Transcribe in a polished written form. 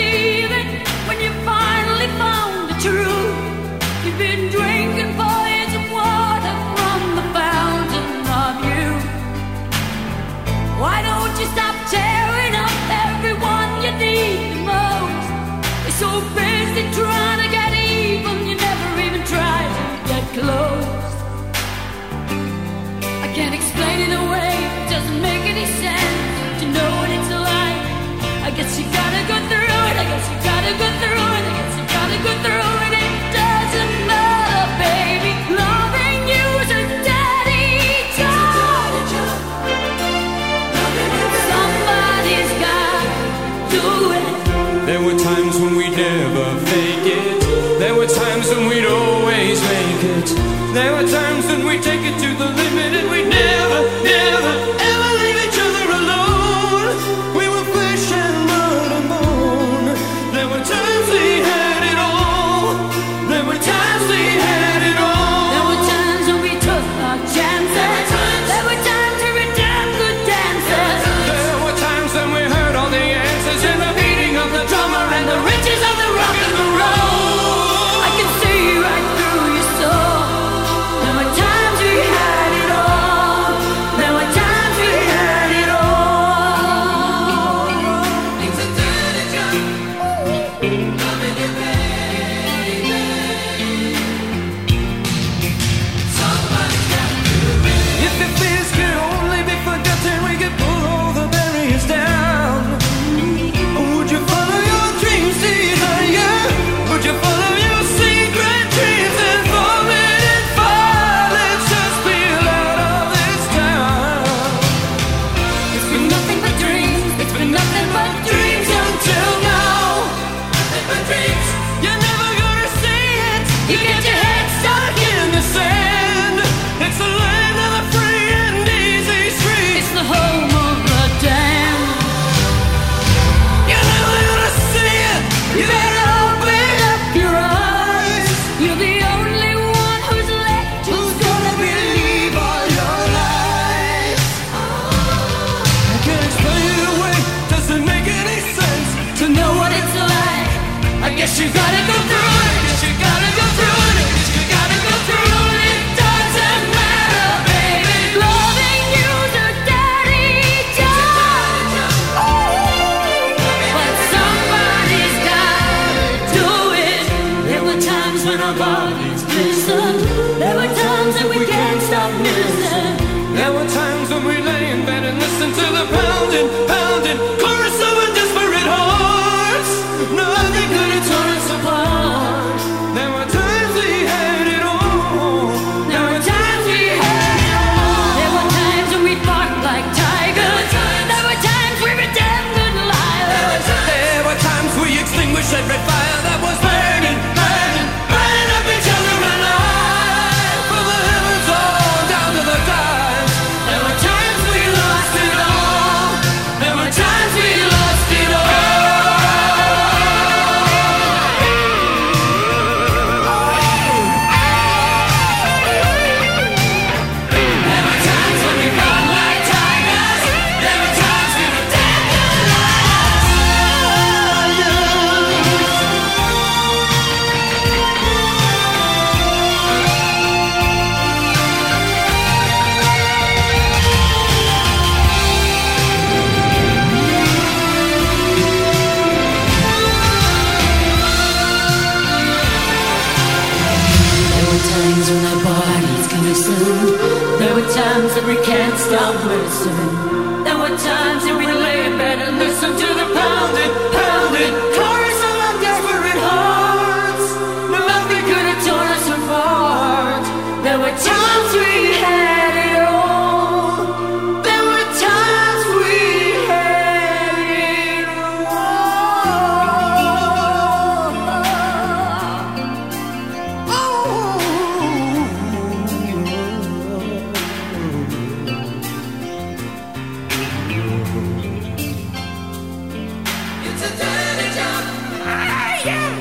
believe it when you finally found the truth. You've been drinking poison water from the fountain of youth. Why don't you stop tearing up everyone you need the most? You're so busy trying to get even, you never even try to get close. I can't explain it away, it doesn't make any sense. You know what it's like. I guess you gotta go through it, I guess you gotta go through it, I guess you gotta go through it. It doesn't matter, baby. Loving you is a daddy job. Somebody's gotta do it. There were times when we'd never fake it. There were times when we'd always make it. There were times when we'd take it to the limit and we'd never, never, ever leave each other alone. We were flesh and blood and bone. There were times we had it all. There were times we had it all. There were times when we took our chances. There were times we were damn good dancers. There were times when we heard all the answers in the beating of the drummer and the riches of the rock and the roll. I can see right through your soul. There were times we had it all. There were times we had it all. It's a dirty job. Loving you, baby. Somebody's got to do it. If your fears could only be forgotten, we could pull all the barriers down. Would you follow your dreams, see higher? Would you follow your secret dreams and vomit and fall? Let's just peel out of this town. It's been nothing but dreams. It's been nothing but dreams until now. Nothing but dreams. You're never gonna see it. You get your head stuck In the sand, it's the land of the free and easy street. It's the home of the damned. You're never gonna see it. You better open up your eyes. You're the only one who's left who's gonna believe all your lies. I can't explain it away. Doesn't make any sense. To know what it's like, I guess you gotta go through it. I guess you gotta go through it. I guess you gotta go through it. It doesn't matter, baby. Loving you's a daddy job. But somebody's gotta do it. There were times when our bodies glistened. There were times that we can't stop missing. There were times when we lay in bed and listened to the pounding, pounding chorus of our desperate hearts. Nothing could have torn us apart. There were times we had it all. There were times we had it all. There were times when we barked like tigers. There were times we were damn good liars. There were times we extinguished every fire that was burning, burning, burning up each other alive. From the heavens on down to the dives. There were times we lost it all. There were times we lost it all. There were times when we fought like tigers. There were times we were damn good There were times when our bodies glisten. There were times that we can't stop listening. There were times that we lay in bed and listen to the pounding, pounding chorus of our desperate hearts. Nothing could have torn us apart. There were times we had it all. There were times we had it It's a dirty job. yeah.